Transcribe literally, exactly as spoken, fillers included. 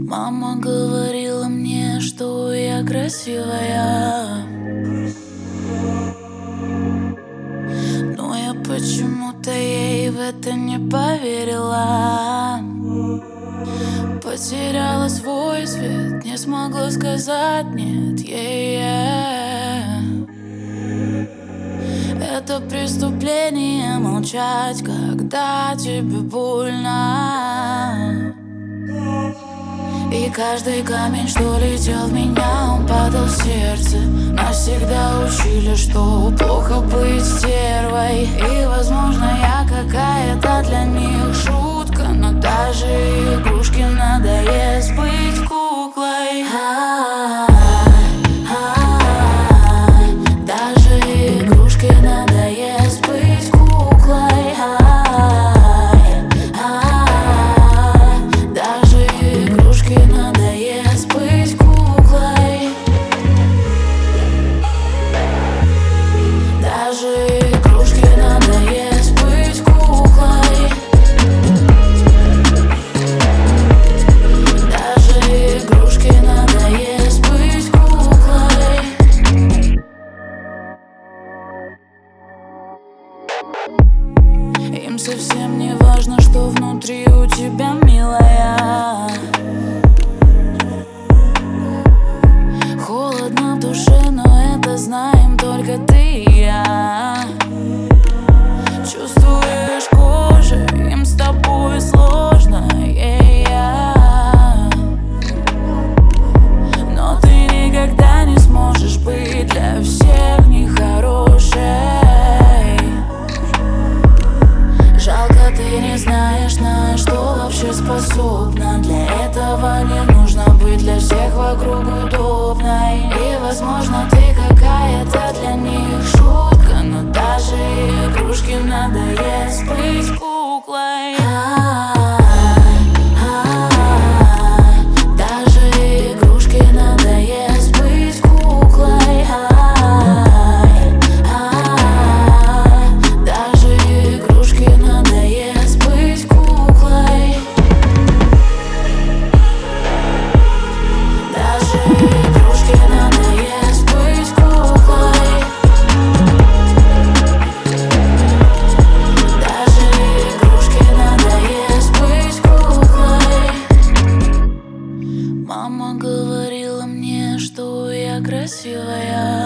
Мама говорила мне, что я красивая, но я почему-то ей в это не поверила. Потеряла свой свет, не смогла сказать нет ей. Это преступление молчать, когда тебе больно. И каждый камень, что летел в меня, он падал в сердце. Навсегда учили, что плохо быть стервой. И, возможно, я какая-то для них шутка, но даже игрушке надоест быть куклой. Даже игрушке надоест быть куклой. Даже игрушке надоест быть куклой. Даже игрушке надоест быть куклой. Даже игрушке надоест быть куклой. Им совсем не важно, что внутри у тебя, милая. Холодно в душе, но это знаем только ты и я. Чувствуешь кожей, им с тобой сложно, yeah. Но ты никогда не сможешь быть для всех нехорошей. Жалко, ты не знаешь, на что вообще способна. Для этого не нужно быть для всех вокруг удобной. И, возможно, ты какая-то для них шутка, но даже игрушке надоест быть куклой. Даже игрушке надоест быть куклой. Даже игрушке надоест быть куклой. Даже игрушке надоест быть куклой. Даже игрушке надоест быть куклой. Мама говорила мне, что я красивая,